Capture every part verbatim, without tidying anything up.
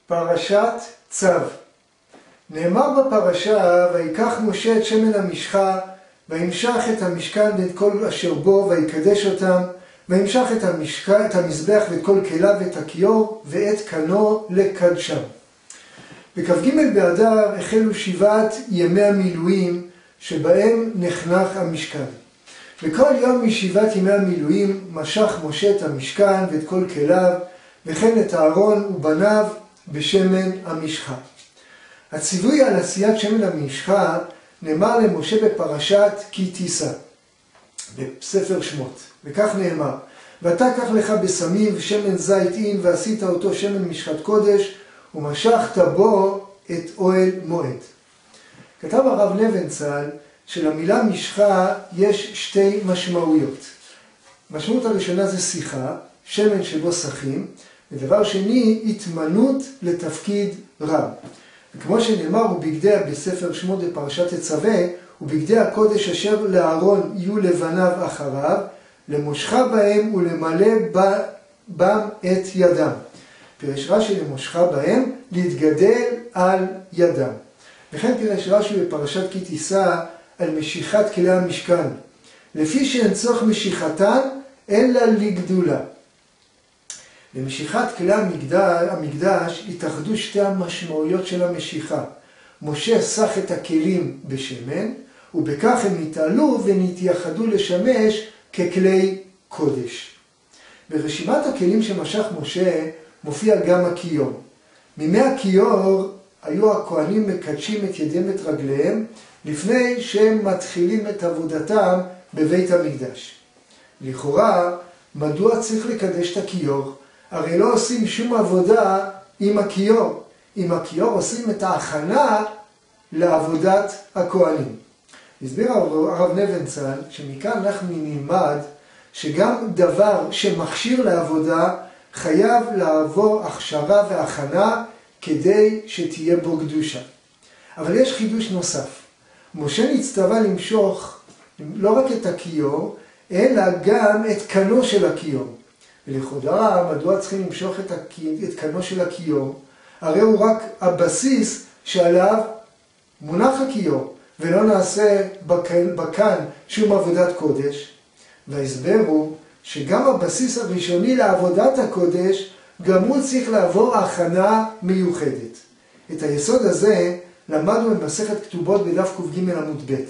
פרשת צו. נאמר בפרשה, ויקח משה את שמן המשחה, וימשח את המשכן ואת כל אשר בו, ויקדש אותם, וימשח את המשכן, את המזבח ואת כל כליו ואת הכיור, ואת קנו לקדשם. בכ"ג באדר החלו שבעת ימי המילואים, שבהם נחנך המשכן. וכל יום משבעת ימי המילואים משך משה את המשכן ואת כל כליו, וכן את אהרון ובניו בשמן המשחה. הציווי על עשיית שמן המשחה נאמר למשה בפרשת כי תישא, בספר שמות, וכך נאמר: ואתה קח לך בשמים ושמן זית אין, ועשית אותו שמן משחת קודש, ומשכת בו את אוהל מועד. כתב הרב לבנצל שלמילה משחה יש שתי משמעויות. המשמעות הראשונה זה שיחה, שמן שבו שחים, ודבר שני, התמנות לתפקיד רב. וכמו שנאמר, ובגדי בספר שמות בפרשת תצווה, ובגדי הקודש אשר לאהרון יהיו לבניו אחריו, למושכה בהם ולמלא בם את ידם. פירש רש"י למושכה בהם, להתגדל על ידם. וכן פירש רש"י בפרשת כי תישא על משיכת כלי המשכן, לפי שאין צורך משיכתן אלא לגדולה. למשיכת כלי המקדש, המקדש התאחדו שתי המשמעויות של המשיכה. משה סח את הכלים בשמן, ובכך הם נתעלו ונתייחדו לשמש ככלי קודש. ברשימת הכלים שמשך משה מופיע גם הכיור. מימי הכיור היו הכהנים מקדשים את ידיהם ואת רגליהם לפני שהם מתחילים את עבודתם בבית המקדש. לכאורה, מדוע צריך לקדש את הכיור? הרי לא עושים שום עבודה עם הכיור. עם הכיור עושים את ההכנה לעבודת הכהנים. הסביר הרב לבנצל שמכאן אנחנו נלמד שגם דבר שמכשיר לעבודה חייב לעבור הכשרה והכנה כדי שתהיה בו קדושה. אבל יש חידוש נוסף. משה נצטווה למשוך לא רק את הכיור, אלא גם את קנו של הכיור. ולכאורה, מדוע צריכים למשוך את, הכי... את קנו של הכיור? הרי הוא רק הבסיס שעליו מונח הכיור, ולא נעשה בקן, בקן שום עבודת קודש. וההסבר הוא שגם הבסיס הראשוני לעבודת הקודש, גם הוא צריך לעבור הכנה מיוחדת. את היסוד הזה למדנו במסכת כתובות בדף ק"ג עמוד ב'.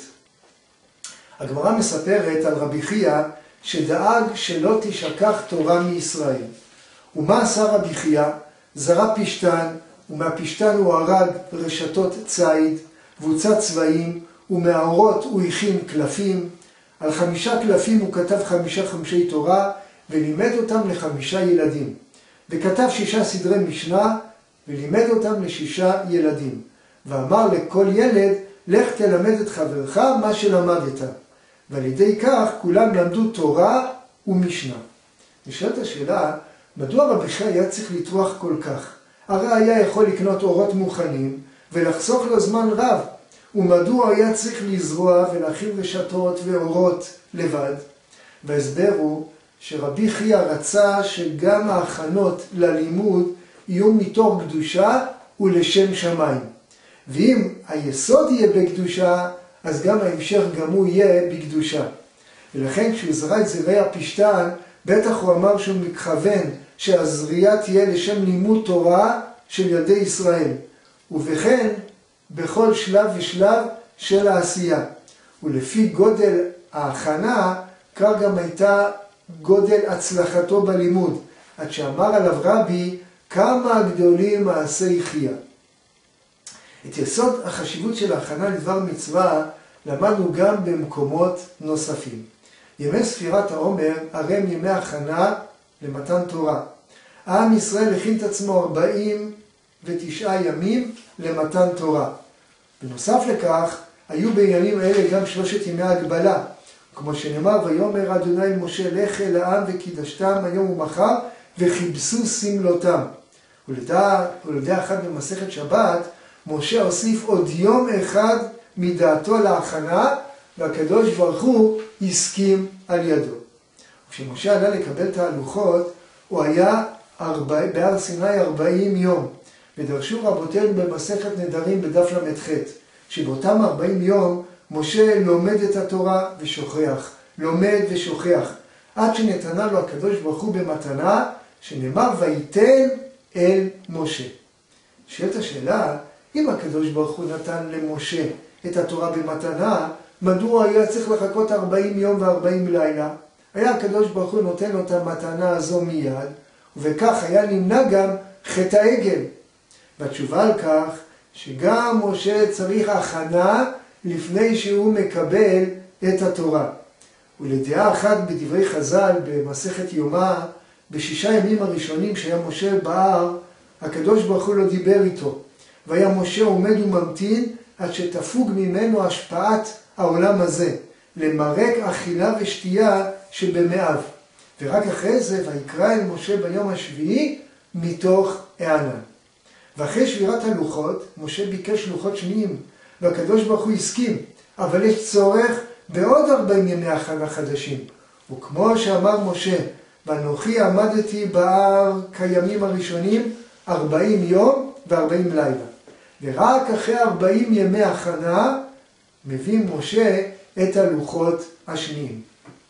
הגמרא מספרת על רבי חייא שדאג שלא תשכח תורה מישראל. ומה עשה רבי חייא? זרע פשתן, ומהפשתן הוא הרג רשתות ציד, קבוצת צבעים, ומהאורות הוא הכין קלפים. על חמישה קלפים הוא כתב חמישה חמשי תורה, ולימד אותם לחמישה ילדים. וכתב שישה סדרי משנה, ולימד אותם לשישה ילדים. ואמר לכל ילד, לך תלמד את חברך מה שלמדת. ועל ידי כך כולם למדו תורה ומשנה. נשאלת השאלה, מדוע רבי חייא היה צריך לטרוח כל כך? הרי היה יכול לקנות אורות מוכנים ולחסוך לו זמן רב. ומדוע היה צריך לזרוע ולהכין רשתות ואורות לבד? וההסבר הוא שרבי חייא רצה שגם ההכנות ללימוד יהיו מתוך קדושה ולשם שמיים. ואם היסוד יהיה בקדושה, אז גם ההמשך גם הוא יהיה בקדושה. ולכן כשהוא זרע את זרעי הפשתן, בטח הוא אמר שהוא מכוון שהזריעה תהיה לשם לימוד תורה של ילדי ישראל. ובכן, בכל שלב ושלב של העשייה. ולפי גודל ההכנה, כך גם הייתה גודל הצלחתו בלימוד. עד שאמר עליו רבי, כמה גדולים מעשי חייא. את יסוד החשיבות של ההכנה לדבר מצווה למדנו גם במקומות נוספים. ימי ספירת העומר הרי הם ימי הכנה למתן תורה. עם ישראל הכין את עצמו ארבעים ותשעה ימים למתן תורה. בנוסף לכך, היו בימים האלה גם שלושת ימי הגבלה. כמו שנאמר, ויאמר אדוני אל משה, לך אל העם וקידשתם היום ומחר וכיבסו סמלותם. ולדע אחד במסכת שבת, משה הוסיף עוד יום אחד מדעתו להכנה, והקדוש ברוך הוא הסכים על ידו. כשמשה עלה לקבל את ההלוכות, הוא היה בהר סיני ארבעים יום. ודרשו רבותינו במסכת נדרים בדף למ"ח, שבאותם ארבעים יום משה לומד את התורה ושוכח, לומד ושוכח, עד שנתנה לו הקדוש ברוך הוא במתנה, שנאמר וייתן אל משה. שאלת השאלה, אם הקדוש ברוך הוא נתן למשה את התורה במתנה, מדוע היה צריך לחכות ארבעים יום וארבעים לילה? היה הקדוש ברוך הוא נותן לו את המתנה הזו מיד, ובכך היה נמנע גם חטא העגל. והתשובה על כך, שגם משה צריך הכנה לפני שהוא מקבל את התורה. ולדעה אחת בדברי חז"ל במסכת יומא, בשישה ימים הראשונים שהיה משה בהר, הקדוש ברוך הוא לא דיבר איתו. והיה משה עומד וממתין עד שתפוג ממנו השפעת העולם הזה, למרק אכילה ושתייה שבמאיו. ורק אחרי זה, ויקרא אל משה ביום השביעי מתוך הענן. ואחרי שבירת הלוחות, משה ביקש לוחות שניים, והקדוש ברוך הוא הסכים, אבל יש צורך בעוד ארבעים ימי הכנה חדשים. וכמו שאמר משה, ואנוכי עמדתי בהר כימים הראשונים ארבעים יום וארבעים לילה. ורק אחרי ארבעים ימי הכנה מביא משה את הלוחות השניים.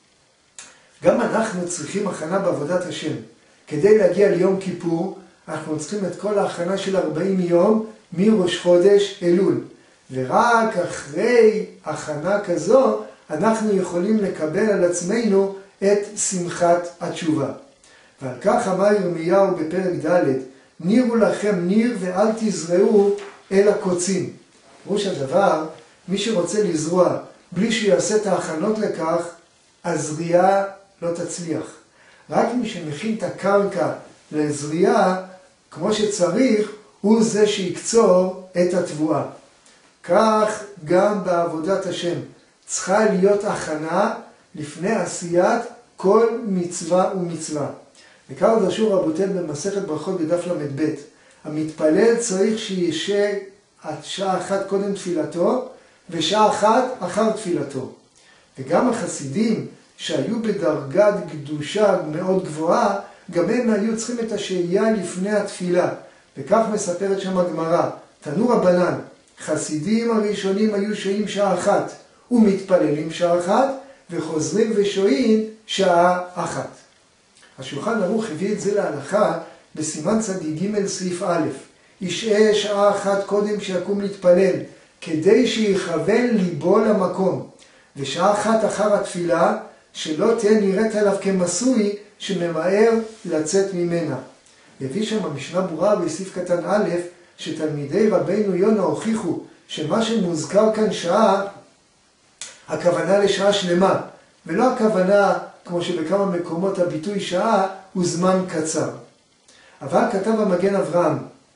גם אנחנו צריכים הכנה בעבודת השם. כדי להגיע ליום כיפור, אנחנו צריכים את כל ההכנה של ארבעים יום מראש חודש אלול. ורק אחרי הכנה כזו, אנחנו יכולים לקבל על עצמנו את שמחת התשובה. ועל כך אמר ירמיהו בפרק ד', נירו לכם ניר ואל תזרעו אל הקוצים. ראש הדבר, מי שרוצה לזרוע בלי שיעשה את ההכנות לכך, הזריעה לא תצליח. רק מי שמכין את הקרקע לזריעה כמו שצריך, הוא זה שיקצור את התבואה. כך גם בעבודת השם צריכה להיות הכנה לפני עשיית כל מצווה ומצווה. וכך דרשו רבותינו במסכת ברכות בדף למ"ב. המתפלל צריך שישב עד שעה אחת קודם תפילתו ושעה אחת אחר תפילתו. וגם החסידים שהיו בדרגת קדושה מאוד גבוהה, גם הם היו צריכים את השהייה לפני התפילה. וכך מספרת שם הגמרא, תנו רבנן, חסידים הראשונים היו שוהים שעה אחת, ומתפללים שעה אחת, וחוזרים ושוהים שעה אחת. השולחן ערוך הביא את זה להלכה בסימן צדיק ג' סעיף א', ישעה שעה אחת קודם שיקום להתפלל, כדי שיכוון ליבו למקום, ושעה אחת אחר התפילה, שלא תהיה נראית עליו כמסוי שממהר לצאת ממנה. הביא שם המשנה ברורה בסעיף קטן א', שתלמידי רבינו יונה הוכיחו שמה שמוזכר כאן שעה, הכוונה לשעה שלמה, ולא הכוונה כמו שבכמה מקומות הביטוי שעה הוא זמן קצר. אבל כתב המגן אברהם,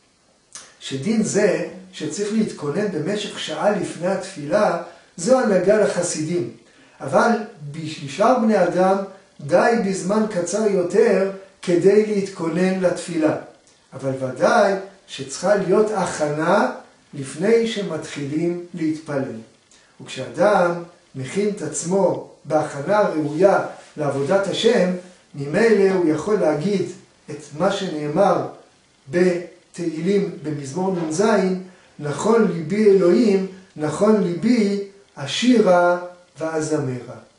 שדין זה שצריך להתכונן במשך שעה לפני התפילה, זו הנהגה לחסידים. אבל בשאר בני אדם די בזמן קצר יותר כדי להתכונן לתפילה. אבל ודאי שצריכה להיות הכנה לפני שמתחילים להתפלל. וכשאדם מכין את עצמו בהכנה ראויה לעבודת השם, ממילא הוא יכול להגיד את מה שנאמר בתהילים במזמור נ"ז, נכון ליבי אלוהים, נכון ליבי אשירה ואזמרה.